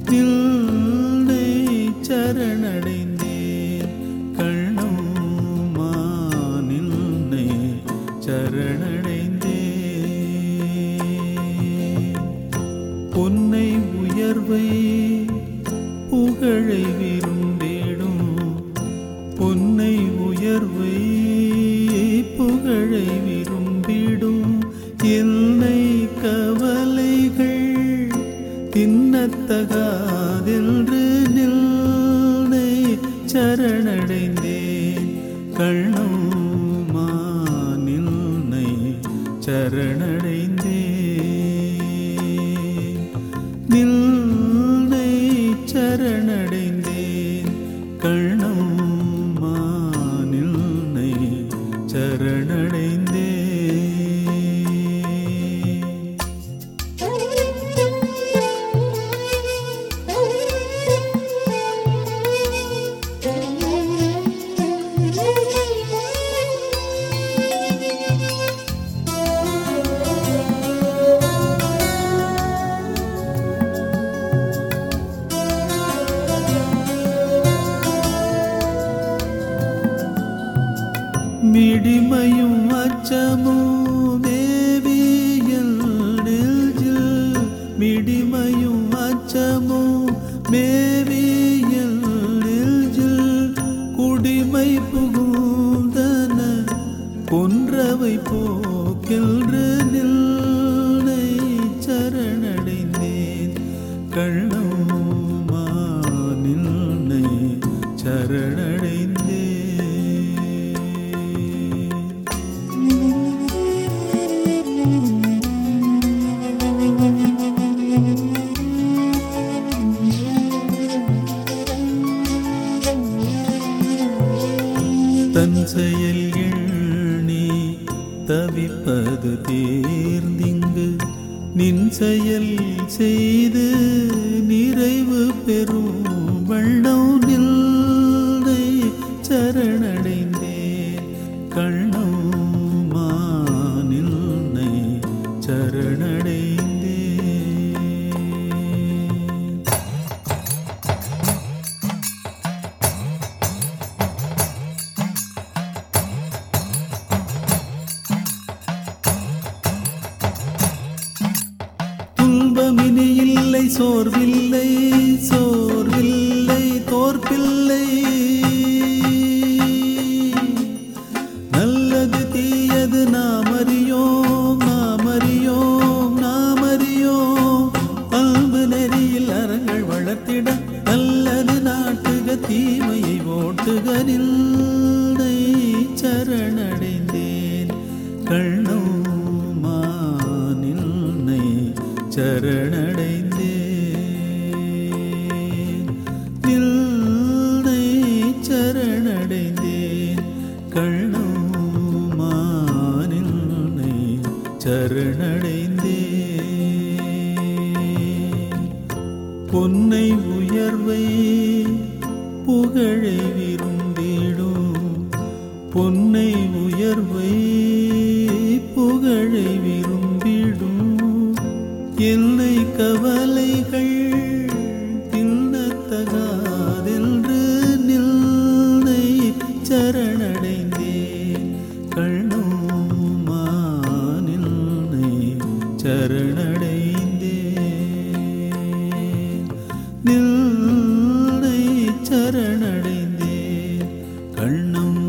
நின்னை சரணடைந்தேன் கண்ணம்மா நின்னை சரணடைந்தேன். பொன்னை உயர்வை புகழை விரும்பிடும் பொன்னை உயர்வை புகழை விரும்பிடும் என்னை கவலைகள் தின்னத்தகாதென்று நின்னை சரணடைந்தேன் கண்ணம்மா நின்னை சரணடைந்தேன். நின்னை சரணடைந்தேன் கண்ணம்மா நின்னை சரணடைந்தேன். மிடிமையும் அச்சமும் தேவியல் நெஞ்சில் மிடிமையும் அச்சமும் மேவியல் நெஞ்சில் குடிமை புகுந்தன கொன்றவை போக்கென்று நின்னை சரணடைந்தேன் கண்ணம்மா நின்னை சரணடைந்தேன். தன் செயல் எண்ணி தவிப்பது தேர்ந்திங்கு நின் செயல் செய்து நிறைவு பெறும் வண்ணம் நின்னை சரணடைந்தேன் கண்ணம்மா நின்னை சரணடைந்தேன். துன்பமினி இல்லை சோர்வில்லை சோர்வில்லை தோற்பில்லை நல்லது தீயது நாம் அறியோம் நாம் அறியோம் நாம் அறியோம் அன்பு நெறியில் அறங்கள் வளர்த்திட நல்லது நாட்டுக தீமையை ஓட்டுக நின்னை சரணடைந்தேன் கண்ணம்மா நின்னை சரணடைந்தேன். நின்னை சரணடைந்தேன் கண்ணம்மா நின்னை சரணடைந்தேன். பொன்னை உயர்வை புகழை விரும்பிடும் பொன்னை உயர்வை புகழை விரும்பிடும் என்னை கவலைகள் தின்னத்தகாதென்று நின்னை சரணடைந்தேன் கண்ணம்மா நின்னை சரணடைந்தேன். நின்னை சரணடைந்தேன் கண்ணம்